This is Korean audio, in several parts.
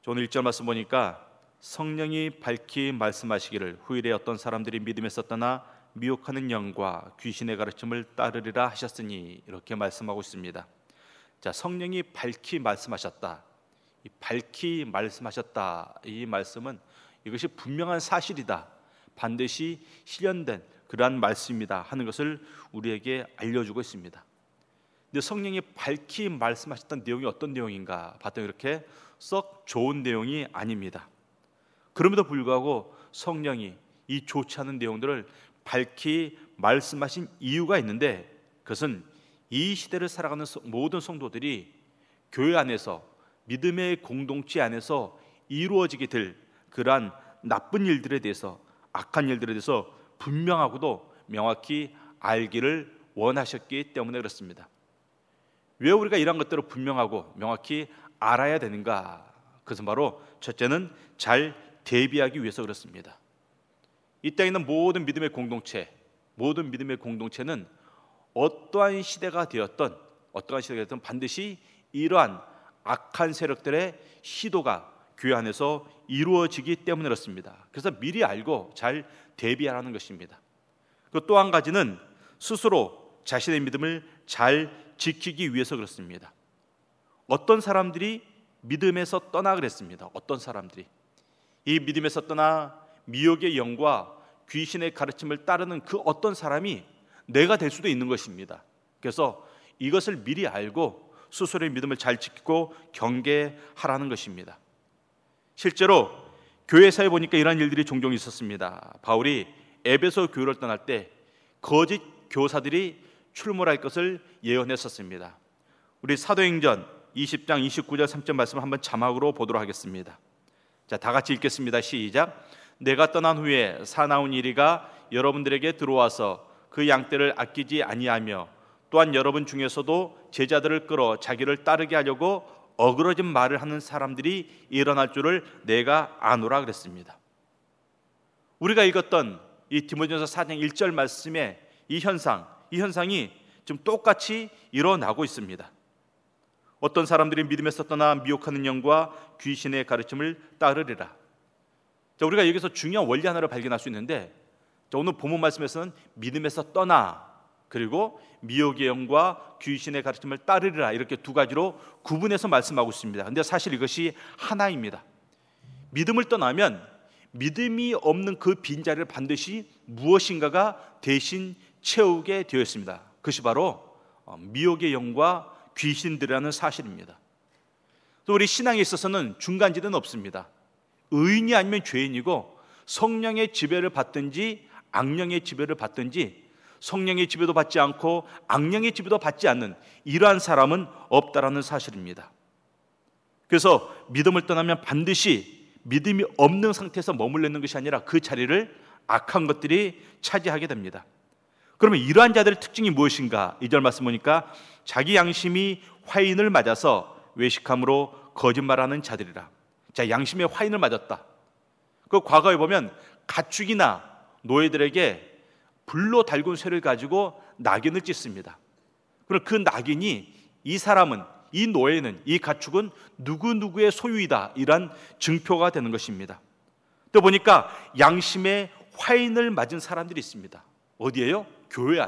오늘 1절 말씀 보니까 성령이 밝히 말씀하시기를 후일에 어떤 사람들이 믿음에서 떠나 미혹하는 영과 귀신의 가르침을 따르리라 하셨으니, 이렇게 말씀하고 있습니다. 자, 성령이 밝히 말씀하셨다. 이 밝히 말씀하셨다, 이 말씀은 이것이 분명한 사실이다, 반드시 실현된 그러한 말씀이다 하는 것을 우리에게 알려주고 있습니다. 근데 성령이 밝히 말씀하셨던 내용이 어떤 내용인가 봤더니 이렇게 썩 좋은 내용이 아닙니다. 그럼에도 불구하고 성령이 이 좋지 않은 내용들을 밝히 말씀하신 이유가 있는데, 그것은 이 시대를 살아가는 모든 성도들이 교회 안에서, 믿음의 공동체 안에서 이루어지게 될 그러한 나쁜 일들에 대해서, 악한 일들에 대해서 분명하고도 명확히 알기를 원하셨기 때문에 그렇습니다. 왜 우리가 이런 것들을 분명하고 명확히 알아야 되는가? 그것은 바로 첫째는 잘 대비하기 위해서 그렇습니다. 이 땅에 있는 모든 믿음의 공동체는 어떠한 시대가 되었던 반드시 이러한 악한 세력들의 시도가 교회 안에서 이루어지기 때문에 그렇습니다. 그래서 미리 알고 잘 대비하라는 것입니다. 또 한 가지는 스스로 자신의 믿음을 잘 지키기 위해서 그렇습니다. 어떤 사람들이 믿음에서 떠나 그랬습니다. 어떤 사람들이 이 믿음에서 떠나 미혹의 영과 귀신의 가르침을 따르는 그 어떤 사람이 내가 될 수도 있는 것입니다. 그래서 이것을 미리 알고 스스로의 믿음을 잘 지키고 경계하라는 것입니다. 실제로 교회사에 보니까 이런 일들이 종종 있었습니다. 바울이 에베소 교회를 떠날 때 거짓 교사들이 출몰할 것을 예언했었습니다. 우리 사도행전 20장 29절 3절 말씀 한번 자막으로 보도록 하겠습니다. 자, 다 같이 읽겠습니다. 시작. 내가 떠난 후에 사나운 이리가 여러분들에게 들어와서 그 양떼를 아끼지 아니하며 또한 여러분 중에서도 제자들을 끌어 자기를 따르게 하려고 어그러진 말을 하는 사람들이 일어날 줄을 내가 아노라 그랬습니다. 우리가 읽었던 이 디모데전서 4장 1절 말씀의 이 현상이 지금 똑같이 일어나고 있습니다. 어떤 사람들이 믿음에서 떠나 미혹하는 영과 귀신의 가르침을 따르리라. 자, 우리가 여기서 중요한 원리 하나를 발견할 수 있는데, 자, 오늘 본문 말씀에서는 믿음에서 떠나, 그리고 미혹의 영과 귀신의 가르침을 따르리라, 이렇게 두 가지로 구분해서 말씀하고 있습니다. 그런데 사실 이것이 하나입니다. 믿음을 떠나면 믿음이 없는 그 빈자리를 반드시 무엇인가가 대신 채우게 되어 있습니다. 그것이 바로 미혹의 영과 귀신들이라는 사실입니다. 또 우리 신앙에 있어서는 중간지대는 없습니다. 의인이 아니면 죄인이고, 성령의 지배를 받든지 악령의 지배를 받든지, 성령의 지배도 받지 않고 악령의 지배도 받지 않는 이러한 사람은 없다라는 사실입니다. 그래서 믿음을 떠나면 반드시 믿음이 없는 상태에서 머물러 있는 것이 아니라 그 자리를 악한 것들이 차지하게 됩니다. 그러면 이러한 자들의 특징이 무엇인가? 2절 말씀 보니까 자기 양심이 화인을 맞아서 외식함으로 거짓말하는 자들이라. 자, 양심에 화인을 맞았다. 그 과거에 보면 가축이나 노예들에게 불로 달군 쇠를 가지고 낙인을 찍습니다. 그럼 그 낙인이 이 노예는, 이 가축은 누구누구의 소유이다, 이런 증표가 되는 것입니다. 또 보니까 양심에 화인을 맞은 사람들이 있습니다. 어디예요? 교회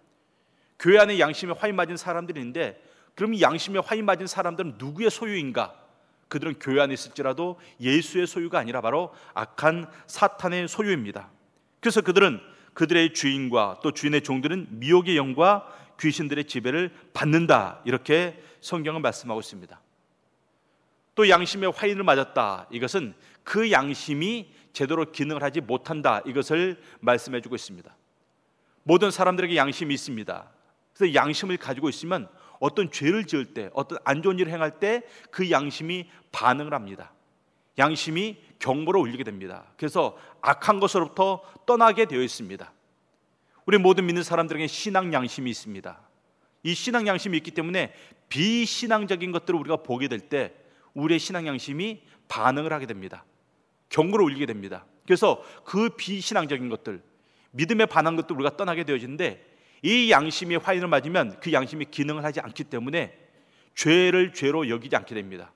안에 양심에 화인 맞은 사람들이 있는데, 그럼 이 양심에 화인 맞은 사람들은 누구의 소유인가? 그들은 교회 안에 있을지라도 예수의 소유가 아니라 바로 악한 사탄의 소유입니다. 그래서 그들은 그들의 주인과 또 주인의 종들은 미혹의 영과 귀신들의 지배를 받는다, 이렇게 성경은 말씀하고 있습니다. 또 양심에 화인을 맞았다, 이것은 그 양심이 제대로 기능을 하지 못한다, 이것을 말씀해 주고 있습니다. 모든 사람들에게 양심이 있습니다. 그래서 양심을 가지고 있으면 어떤 죄를 지을 때, 어떤 안 좋은 일을 행할 때 그 양심이 반응을 합니다. 양심이 경보를 울리게 됩니다. 그래서 악한 것으로부터 떠나게 되어 있습니다. 우리 모든 믿는 사람들에게 신앙 양심이 있습니다. 이 신앙 양심이 있기 때문에 비신앙적인 것들을 우리가 보게 될 때 우리의 신앙 양심이 반응을 하게 됩니다. 경고를 울리게 됩니다. 그래서 그 비신앙적인 것들, 믿음에 반한 것도 우리가 떠나게 되어지는데, 이 양심이 화인을 맞으면 그 양심이 기능을 하지 않기 때문에 죄를 죄로 여기지 않게 됩니다.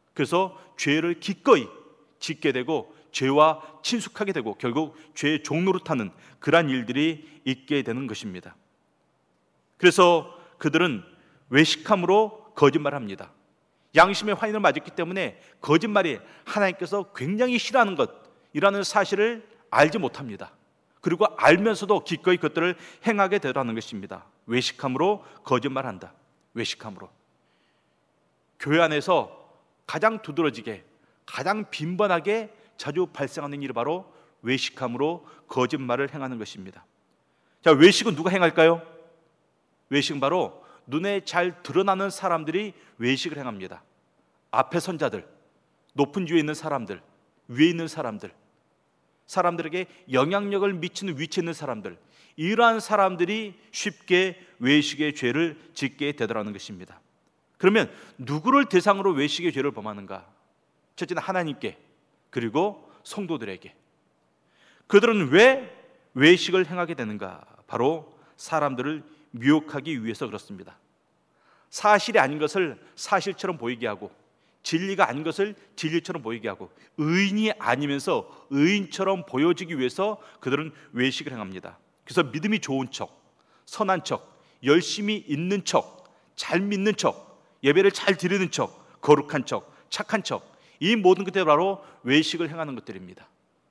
그래서 죄를 기꺼이 짓게 되고 죄와 친숙하게 되고 결국 죄의 종로로 타는 그러한 일들이 있게 되는 것입니다. 그래서 그들은 외식함으로 거짓말합니다. 양심의 환인을 맞았기 때문에 거짓말이 하나님께서 굉장히 싫어하는 것이라는 사실을 알지 못합니다. 그리고 알면서도 기꺼이 그것들을 행하게 되라는 것입니다. 외식함으로 거짓말한다. 외식함으로. 교회 안에서 가장 두드러지게, 가장 빈번하게 자주 발생하는 일이 바로 외식함으로 거짓말을 행하는 것입니다. 자, 외식은 누가 행할까요? 외식은 바로 눈에 잘 드러나는 사람들이 외식을 행합니다. 앞에 선 자들, 높은 위에 있는 사람들, 위에 있는 사람들, 사람들에게 영향력을 미치는 위치에 있는 사람들, 이러한 사람들이 쉽게 외식의 죄를 짓게 되더라는 것입니다. 그러면 누구를 대상으로 외식의 죄를 범하는가? 첫째는 하나님께, 그리고 성도들에게. 그들은 왜 외식을 행하게 되는가? 바로 사람들을 미혹하기 위해서 그렇습니다. 사실이 아닌 것을 사실처럼 보이게 하고, 진리가 아닌 것을 진리처럼 보이게 하고, 의인이 아니면서 의인처럼 보여지기 위해서 그들은 외식을 행합니다. 그래서 믿음이 좋은 척, 선한 척, 열심히 있는 척, 잘 믿는 척, 예배를 잘 드리는 척, 거룩한 척, 착한 척, 이 모든 것들이 바로 외식을 행하는 것들입니다.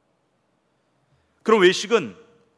그럼 외식은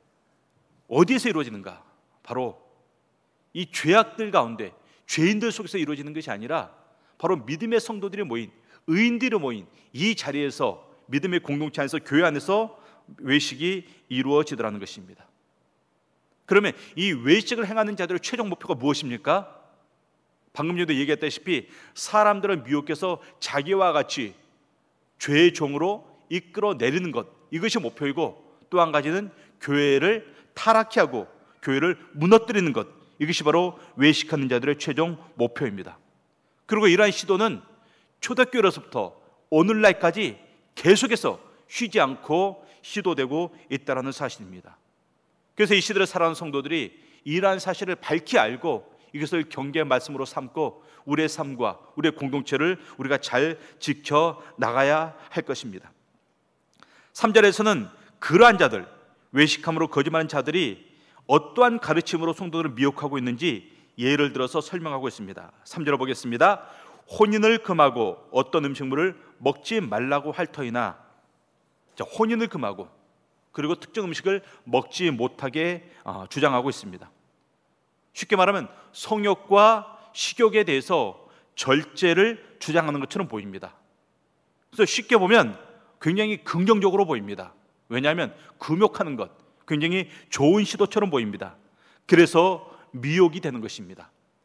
어디에서 이루어지는가? 바로 이 죄악들 가운데, 죄인들 속에서 이루어지는 것이 아니라 바로 믿음의 성도들이 모인, 의인들이 모인 이 자리에서, 믿음의 공동체 안에서, 교회 안에서 외식이 이루어지더라는 것입니다. 그러면 이 외식을 행하는 자들의 최종 목표가 무엇입니까? 방금 전에도 얘기했다시피 사람들을 미혹해서 자기와 같이 죄의 종으로 이끌어내리는 것, 이것이 목표이고, 또 한 가지는 교회를 타락케 하고 교회를 무너뜨리는 것, 이것이 바로 외식하는 자들의 최종 목표입니다. 그리고 이러한 시도는 초대교회로부터 오늘날까지 계속해서 쉬지 않고 시도되고 있다는 사실입니다. 그래서 이 시대를 살아가는 성도들이 이러한 사실을 밝히 알고 이것을 경계의 말씀으로 삼고 우리의 삶과 우리의 공동체를 우리가 잘 지켜나가야 할 것입니다. 3절에서는 그러한 자들, 외식함으로 거짓말하는 자들이 어떠한 가르침으로 성도들을 미혹하고 있는지 예를 들어서 설명하고 있습니다. 3절을 보겠습니다. 혼인을 금하고 어떤 음식물을 먹지 말라고 할 터이나. 자, 혼인을 금하고 그리고 특정 음식을 먹지 못하게 주장하고 있습니다. 쉽게 말하면 성욕과 식욕에 대해서 절제를 주장하는 것처럼 보입니다. 그래서 쉽게 보면 굉장히 긍정적으로 보입니다. 왜냐하면 금욕하는 것, 굉장히 좋은 시도처럼 보입니다. 그래서 미혹이 되는 것입니다.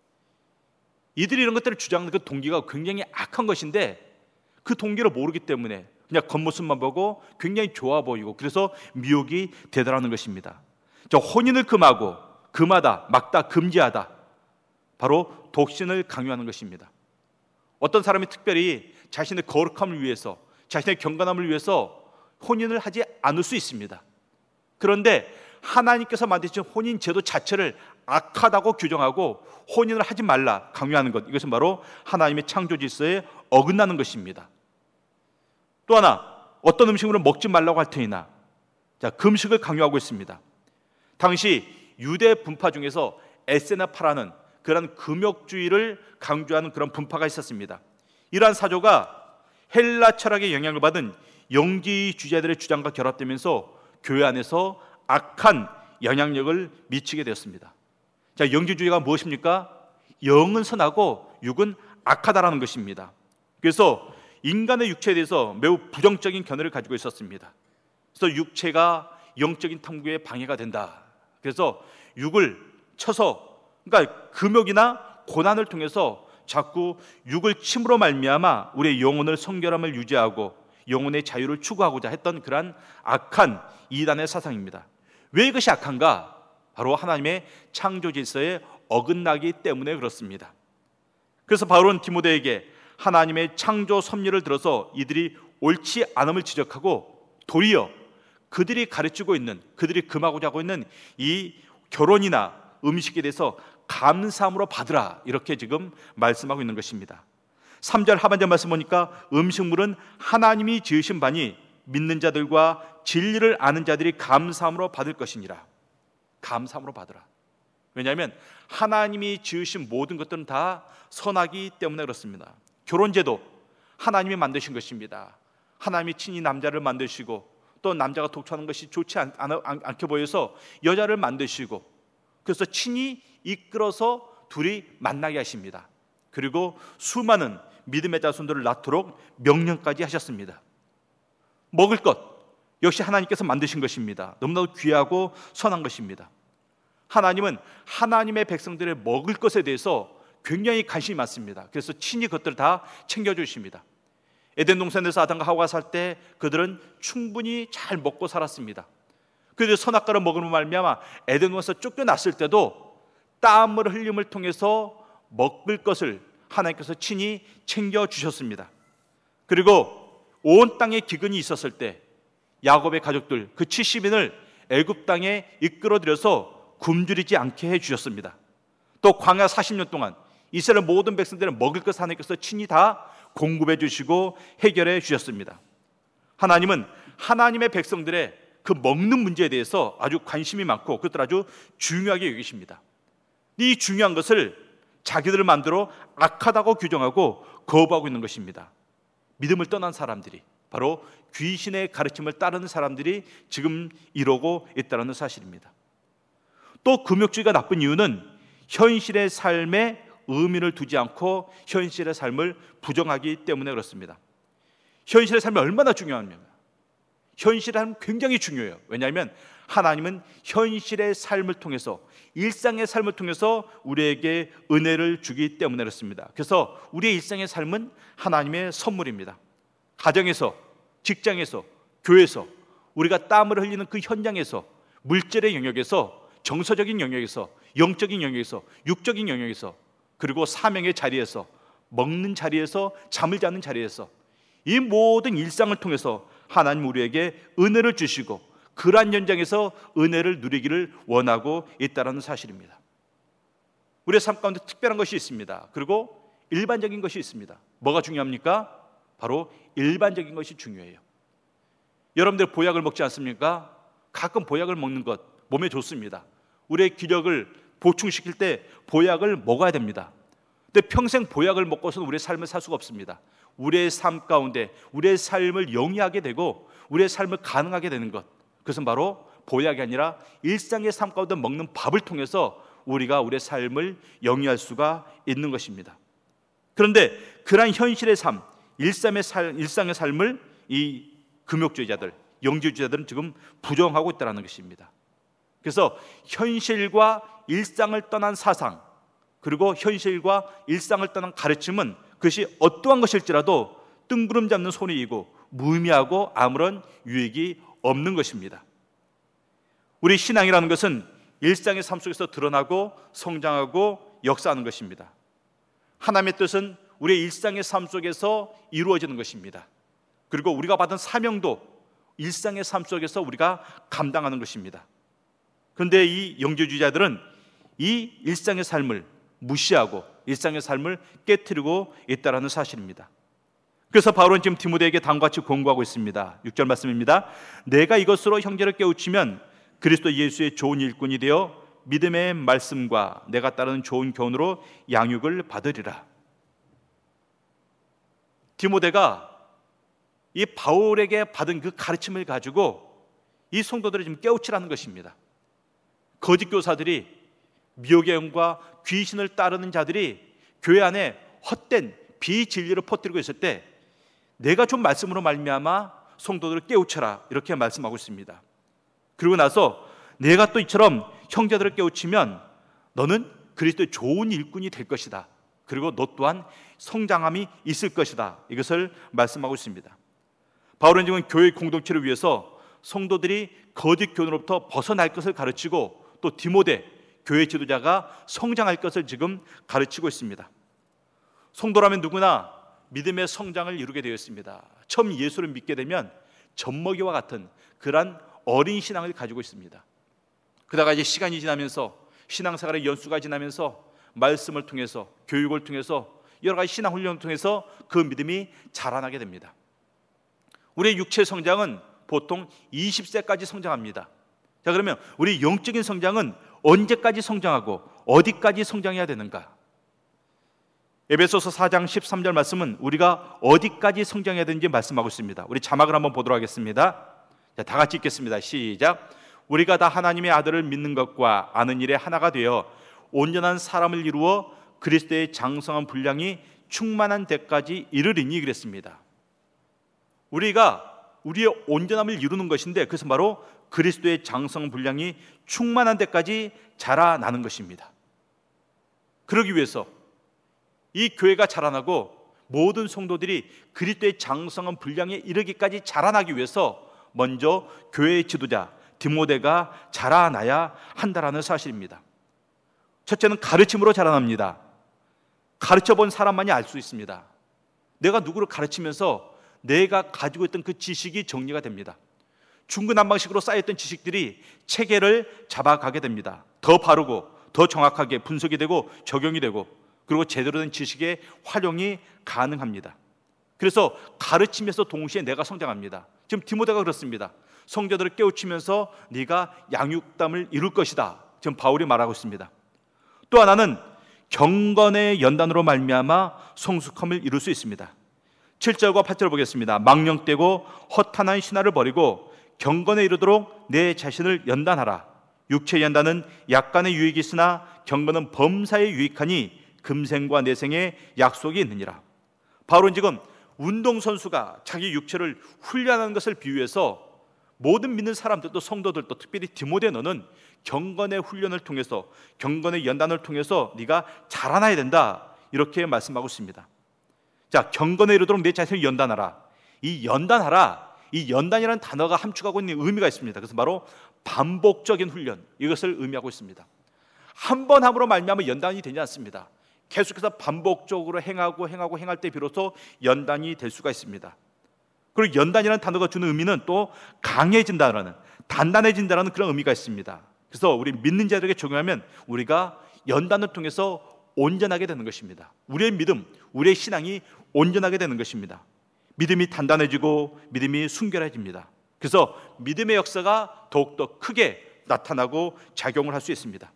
이들이 이런 것들을 주장하는 그 동기가 굉장히 악한 것인데 그 동기를 모르기 때문에 그냥 겉모습만 보고 굉장히 좋아 보이고, 그래서 미혹이 되더라는 것입니다. 저 혼인을 금하고, 금하다, 막다, 금지하다, 바로 독신을 강요하는 것입니다. 어떤 사람이 특별히 자신의 거룩함을 위해서, 자신의 경건함을 위해서 혼인을 하지 않을 수 있습니다. 그런데 하나님께서 만드신 혼인 제도 자체를 악하다고 규정하고 혼인을 하지 말라 강요하는 것, 이것은 바로 하나님의 창조 질서에 어긋나는 것입니다. 또 하나, 어떤 음식물은 먹지 말라고 할 테이나, 자, 금식을 강요하고 있습니다. 당시 유대 분파 중에서 에세나파라는 그런 금욕주의를 강조하는 그런 분파가 있었습니다. 이러한 사조가 헬라 철학의 영향을 받은 영지주의자들의 주장과 결합되면서 교회 안에서 악한 영향력을 미치게 되었습니다. 자, 영지주의가 무엇입니까? 영은 선하고 육은 악하다라는 것입니다. 그래서 인간의 육체에 대해서 매우 부정적인 견해를 가지고 있었습니다. 그래서 육체가 영적인 탐구에 방해가 된다. 그래서 육을 쳐서, 그러니까 금욕이나 고난을 통해서 자꾸 육을 침으로 말미암아 우리의 영혼을 성결함을 유지하고 영혼의 자유를 추구하고자 했던 그러한 악한 이단의 사상입니다. 왜 이것이 악한가? 바로 하나님의 창조 질서에 어긋나기 때문에 그렇습니다. 그래서 바울은 디모데에게 하나님의 창조 섭리를 들어서 이들이 옳지 않음을 지적하고 도리어 그들이 가르치고 있는, 그들이 금하고자 하고 있는 이 결혼이나 음식에 대해서 감사함으로 받으라, 이렇게 지금 말씀하고 있는 것입니다. 3절 하반절 말씀 보니까 음식물은 하나님이 지으신 바니 믿는 자들과 진리를 아는 자들이 감사함으로 받을 것이니라. 감사함으로 받으라. 왜냐하면 하나님이 지으신 모든 것들은 다 선하기 때문에 그렇습니다. 결혼제도 하나님이 만드신 것입니다. 하나님이 친히 남자를 만드시고 또 남자가 독초하는 것이 좋지 않게 보여서 여자를 만드시고 그래서 친히 이끌어서 둘이 만나게 하십니다. 그리고 수많은 믿음의 자손들을 낳도록 명령까지 하셨습니다. 먹을 것 역시 하나님께서 만드신 것입니다. 너무나도 귀하고 선한 것입니다. 하나님은 하나님의 백성들의 먹을 것에 대해서 굉장히 관심이 많습니다. 그래서 친히 그것들을 다 챙겨주십니다. 에덴 동산에서 아담과 하와가 살 때 그들은 충분히 잘 먹고 살았습니다. 그들이 선악과를 먹으면 말미암아 에덴 동산에서 쫓겨났을 때도 땀을 흘림을 통해서 먹을 것을 하나님께서 친히 챙겨주셨습니다. 그리고 온 땅에 기근이 있었을 때 야곱의 가족들 그 70인을 애굽 땅에 이끌어들여서 굶주리지 않게 해주셨습니다. 또 광야 40년 동안 이스라엘 모든 백성들은 먹을 것 하나님께서 친히 다 공급해 주시고 해결해 주셨습니다. 하나님은 하나님의 백성들의 그 먹는 문제에 대해서 아주 관심이 많고 그것들 아주 중요하게 여기십니다. 이 중요한 것을 자기들을 만들어 악하다고 규정하고 거부하고 있는 것입니다. 믿음을 떠난 사람들이 바로 귀신의 가르침을 따르는 사람들이 지금 이러고 있다는 사실입니다. 또 금욕주의가 나쁜 이유는 현실의 삶에 의미를 두지 않고 현실의 삶을 부정하기 때문에 그렇습니다. 현실의 삶이 얼마나 중요하냐면 현실의 삶은 굉장히 중요해요. 왜냐하면 하나님은 현실의 삶을 통해서 일상의 삶을 통해서 우리에게 은혜를 주기 때문에 그렇습니다. 그래서 우리의 일상의 삶은 하나님의 선물입니다. 가정에서, 직장에서, 교회에서 우리가 땀을 흘리는 그 현장에서 물질의 영역에서 정서적인 영역에서 영적인 영역에서 육적인 영역에서 그리고 사명의 자리에서 먹는 자리에서 잠을 자는 자리에서 이 모든 일상을 통해서 하나님 우리에게 은혜를 주시고 그러한 현장에서 은혜를 누리기를 원하고 있다는 사실입니다. 우리의 삶 가운데 특별한 것이 있습니다. 그리고 일반적인 것이 있습니다. 뭐가 중요합니까? 바로 일반적인 것이 중요해요. 여러분들 보약을 먹지 않습니까? 가끔 보약을 먹는 것 몸에 좋습니다. 우리의 기력을 보충시킬 때 보약을 먹어야 됩니다. 근데 평생 보약을 먹고서는 우리의 삶을 살 수가 없습니다. 우리의 삶 가운데 우리의 삶을 영위하게 되고 우리의 삶을 가능하게 되는 것, 그것은 바로 보약이 아니라 일상의 삶 가운데 먹는 밥을 통해서 우리가 우리의 삶을 영위할 수가 있는 것입니다. 그런데 그러한 현실의 삶, 일상의 삶을 이 금욕주의자들, 영지주의자들은 지금 부정하고 있다는 것입니다. 그래서 현실과 일상을 떠난 사상, 그리고 현실과 일상을 떠난 가르침은 그것이 어떠한 것일지라도 뜬구름 잡는 소리이고 무의미하고 아무런 유익이 없는 것입니다. 우리 신앙이라는 것은 일상의 삶 속에서 드러나고 성장하고 역사하는 것입니다. 하나님의 뜻은 우리의 일상의 삶 속에서 이루어지는 것입니다. 그리고 우리가 받은 사명도 일상의 삶 속에서 우리가 감당하는 것입니다. 그런데 이 영지주의자들은 이 일상의 삶을 무시하고 일상의 삶을 깨트리고 있다는 사실입니다. 그래서 바울은 지금 디모데에게 다음과 같이 권고하고 있습니다. 6절 말씀입니다. 내가 이것으로 형제를 깨우치면 그리스도 예수의 좋은 일꾼이 되어 믿음의 말씀과 내가 따르는 좋은 교훈으로 양육을 받으리라. 디모데가 이 바울에게 받은 그 가르침을 가지고 이 성도들을 지금 깨우치라는 것입니다. 거짓 교사들이 미혹의 영과 귀신을 따르는 자들이 교회 안에 헛된 비진리를 퍼뜨리고 있을 때 내가 좀 말씀으로 말미암아 성도들을 깨우쳐라 이렇게 말씀하고 있습니다. 그리고 나서 내가 또 이처럼 형제들을 깨우치면 너는 그리스도의 좋은 일꾼이 될 것이다. 그리고 너 또한 성장함이 있을 것이다. 이것을 말씀하고 있습니다. 바울은 지금 교회 공동체를 위해서 성도들이 거짓 교훈으로부터 벗어날 것을 가르치고 또 디모데 교회 지도자가 성장할 것을 지금 가르치고 있습니다. 성도라면 누구나 믿음의 성장을 이루게 되어 있습니다. 처음 예수를 믿게 되면 젖먹이와 같은 그러한 어린 신앙을 가지고 있습니다. 그러다가 이제 시간이 지나면서 신앙생활의 연수가 지나면서 말씀을 통해서 교육을 통해서 여러 가지 신앙 훈련을 통해서 그 믿음이 자라나게 됩니다. 우리의 육체 성장은 보통 20세까지 성장합니다. 자, 그러면 우리 영적인 성장은 언제까지 성장하고 어디까지 성장해야 되는가? 에베소서 4장 13절 말씀은 우리가 어디까지 성장해야 되는지 말씀하고 있습니다. 우리 자막을 한번 보도록 하겠습니다. 자, 다 같이 읽겠습니다. 시작. 우리가 다 하나님의 아들을 믿는 것과 아는 일에 하나가 되어 온전한 사람을 이루어 그리스도의 장성한 분량이 충만한 데까지 이르리니 그랬습니다. 우리가 우리의 온전함을 이루는 것인데 그것은 바로 그리스도의 장성 분량이 충만한 데까지 자라나는 것입니다. 그러기 위해서 이 교회가 자라나고 모든 성도들이 그리스도의 장성한 분량에 이르기까지 자라나기 위해서 먼저 교회의 지도자 디모데가 자라나야 한다라는 사실입니다. 첫째는 가르침으로 자라납니다. 가르쳐본 사람만이 알 수 있습니다. 내가 누구를 가르치면서 내가 가지고 있던 그 지식이 정리가 됩니다. 중구난방식으로 쌓여있던 지식들이 체계를 잡아가게 됩니다. 더 바르고 더 정확하게 분석이 되고 적용이 되고 그리고 제대로 된 지식의 활용이 가능합니다. 그래서 가르치면서 동시에 내가 성장합니다. 지금 디모데가 그렇습니다. 성도들을 깨우치면서 네가 양육담을 이룰 것이다. 지금 바울이 말하고 있습니다. 또 하나는 경건의 연단으로 말미암아 성숙함을 이룰 수 있습니다. 7절과 8절 보겠습니다. 망령되고 허탄한 신화를 버리고 경건에 이르도록 내 자신을 연단하라. 육체의 연단은 약간의 유익이 있으나 경건은 범사에 유익하니 금생과 내생에 약속이 있느니라. 바울은 지금 운동선수가 자기 육체를 훈련하는 것을 비유해서 모든 믿는 사람들도 성도들도 특별히 디모데 너는 경건의 훈련을 통해서 경건의 연단을 통해서 네가 자라나야 된다 이렇게 말씀하고 있습니다. 자, 경건에 이르도록 내 자신을 연단하라. 이 연단하라, 이 연단이라는 단어가 함축하고 있는 의미가 있습니다. 그래서 바로 반복적인 훈련, 이것을 의미하고 있습니다. 한 번 함으로 말미암아 연단이 되지 않습니다. 계속해서 반복적으로 행할 때 비로소 연단이 될 수가 있습니다. 그리고 연단이라는 단어가 주는 의미는 또 강해진다라는, 단단해진다라는 그런 의미가 있습니다. 그래서 우리 믿는 자들에게 적용하면 우리가 연단을 통해서 온전하게 되는 것입니다. 우리의 믿음, 우리의 신앙이 온전하게 되는 것입니다. 믿음이 단단해지고 믿음이 순결해집니다. 그래서 믿음의 역사가 더욱더 크게 나타나고 작용을 할 수 있습니다.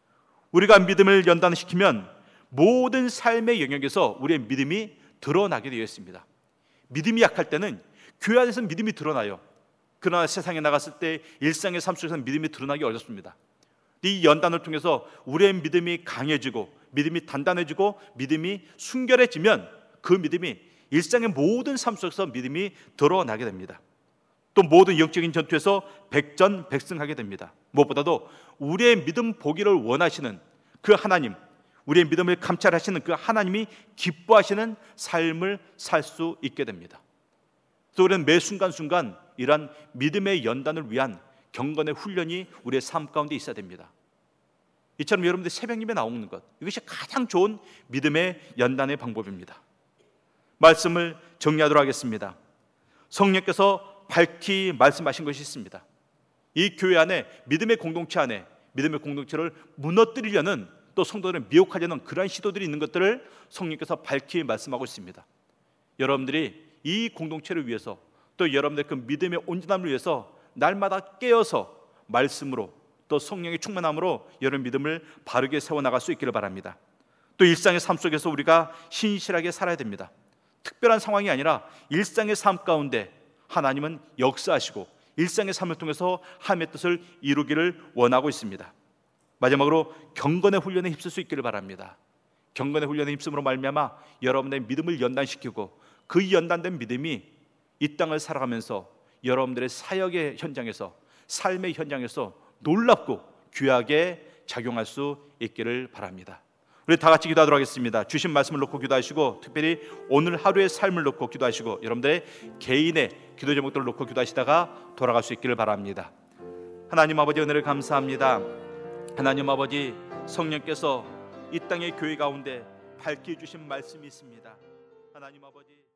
우리가 믿음을 연단시키면 모든 삶의 영역에서 우리의 믿음이 드러나게 되어 있습니다. 믿음이 약할 때는 교회 안에서는 믿음이 드러나요. 그러나 세상에 나갔을 때 일상의 삶 속에서는 믿음이 드러나기 어렵습니다. 이 연단을 통해서 우리의 믿음이 강해지고 믿음이 단단해지고 믿음이 순결해지면 그 믿음이 일상의 모든 삶 속에서 믿음이 드러나게 됩니다. 또 모든 영적인 전투에서 백전백승하게 됩니다. 무엇보다도 우리의 믿음 보기를 원하시는 그 하나님, 우리의 믿음을 감찰하시는 그 하나님이 기뻐하시는 삶을 살 수 있게 됩니다. 그래서 우리는 매 순간순간 이러한 믿음의 연단을 위한 경건의 훈련이 우리의 삶 가운데 있어야 됩니다. 이처럼 여러분들 새벽 예배 나오는 것, 이것이 가장 좋은 믿음의 연단의 방법입니다. 말씀을 정리하도록 하겠습니다. 성령께서 밝히 말씀하신 것이 있습니다. 이 교회 안에, 믿음의 공동체 안에 믿음의 공동체를 무너뜨리려는, 또 성도들을 미혹하려는 그러한 시도들이 있는 것들을 성령께서 밝히 말씀하고 있습니다. 여러분들이 이 공동체를 위해서, 또 여러분들의 그 믿음의 온전함을 위해서 날마다 깨어서 말씀으로, 또 성령의 충만함으로 여러분 믿음을 바르게 세워나갈 수 있기를 바랍니다. 또 일상의 삶 속에서 우리가 신실하게 살아야 됩니다. 특별한 상황이 아니라 일상의 삶 가운데 하나님은 역사하시고 일상의 삶을 통해서 하나님의 뜻을 이루기를 원하고 있습니다. 마지막으로 경건의 훈련에 힘쓸 수 있기를 바랍니다. 경건의 훈련에 힘쓰므로 말미암아 여러분의 믿음을 연단시키고 그 연단된 믿음이 이 땅을 살아가면서 여러분들의 사역의 현장에서, 삶의 현장에서 놀랍고 귀하게 작용할 수 있기를 바랍니다. 우리 다 같이 기도하도록 하겠습니다. 주신 말씀을 놓고 기도하시고, 특별히 오늘 하루의 삶을 놓고 기도하시고, 여러분들의 개인의 기도 제목들을 놓고 기도하시다가 돌아갈 수 있기를 바랍니다. 하나님 아버지, 은혜를 감사합니다. 하나님 아버지, 성령께서 이 땅의 교회 가운데 밝히 주신 말씀이 있습니다. 하나님 아버지,